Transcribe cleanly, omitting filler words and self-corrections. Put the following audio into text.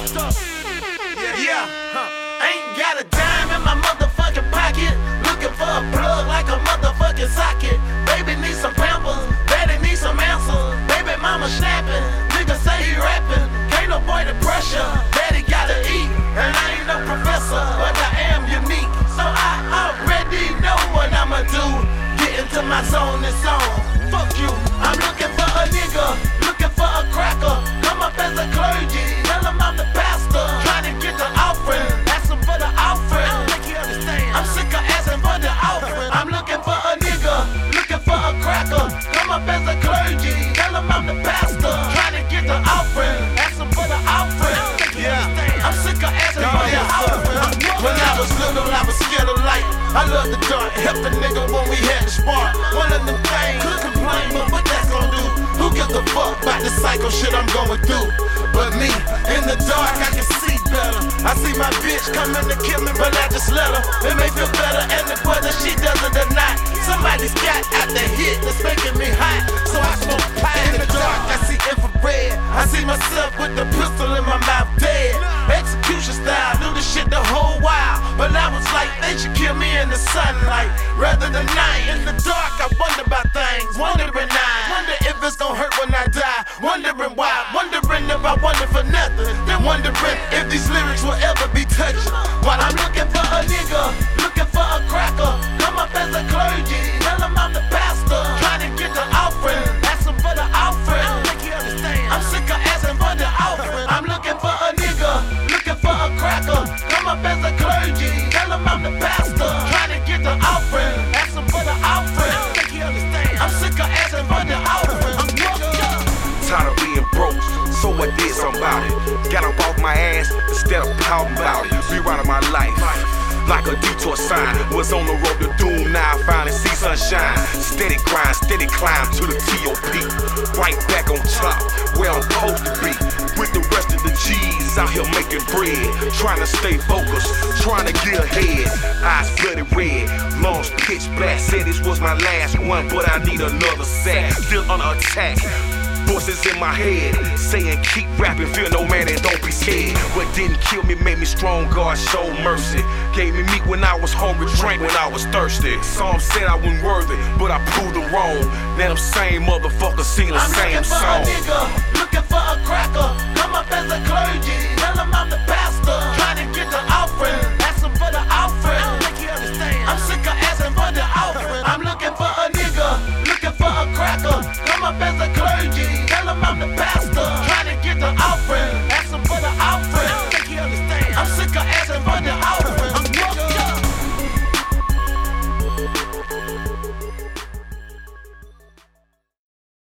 Ain't got a dime in my motherfucking pocket. Looking for a plug like a motherfucking socket. Baby need some pampers, daddy need some answers. Baby mama snapping, nigga say he rapping. Can't avoid the pressure, daddy gotta eat. And I ain't no professor, but I am unique. So I already know what I'ma do. Get into my zone, it's on. Fuck you, I'm looking for a nigga, looking for a cracker. Come up as a clergy, tell him I'm the pastor. Trying to get the offering, asking for the offering. I don't think he understand, I'm sick of asking for the offering. I'm looking for a nigga, looking for a cracker. Come up as a clergy, tell him I'm the pastor. Trying to get the offering, asking for the offering. I don't think he understand, I'm sick of asking for the offering. When I was little, I was scared of light. I love the dark, help the nigga when we had to spark. One of them things, could complain, but what that's gon' do? Who gives a fuck about the psycho shit I'm going through? But me, in the dark, I can see better. I see my bitch coming to kill me, but I just let her. It may feel better, and whether she does it or not, somebody's got out the hit that's making me hot. So I smoke pie in the dark, I see infrared. I see myself with the pistol in my mouth dead. Execution style, do the shit the whole while. But I was like, they should kill me in the sunlight rather than night. In the dark, I wonder about things, wondering I wonder if it's gonna hurt when I die. Wondering why, wondering if I wonder for nothing. Then wondering if these lyrics will ever be touched. While I'm looking for a nigga, looking for a cracker. Come up as a clergy, tell him I'm the pastor. Trying to get the offering, asking for the offering. I don't think he understand, I'm sick of asking for the offering. I'm looking for a nigga, looking for a cracker. Come up as a clergy, tell him I'm the pastor. Trying to get the offering, asking for the offering. I don't think he understand, I'm sick of asking for the offering. I'm tired of being broke, so I did something about it. Got up off my ass instead of pouting about it. Rewriting my life like a detour sign. Was on the road to doom, now I finally see sunshine. Steady grind, steady climb to the T.O.P. Right back on top, where I'm supposed to be. With the rest of the G's out here making bread. Trying to stay focused, trying to get ahead. Eyes bloody red, lungs pitch black. Said this was my last one, but I need another sack. Still under attack. Voices in my head saying keep rapping, fear no man and don't be scared. What didn't kill me made me strong, God showed mercy. Gave me meat when I was hungry, drank when I was thirsty. Some said I wasn't worthy, but I proved them wrong. Now them same motherfuckers sing the same song. I'm looking for a nigga, looking for a cracker. Come up as a clergy, tell him I'm the pastor. Trying to get the offering, asking for the offering. I don't think he understand, I'm sick of asking for the offering. I'm looking for a nigga, looking for a cracker. Come up as a clergy, tell him I'm the pastor.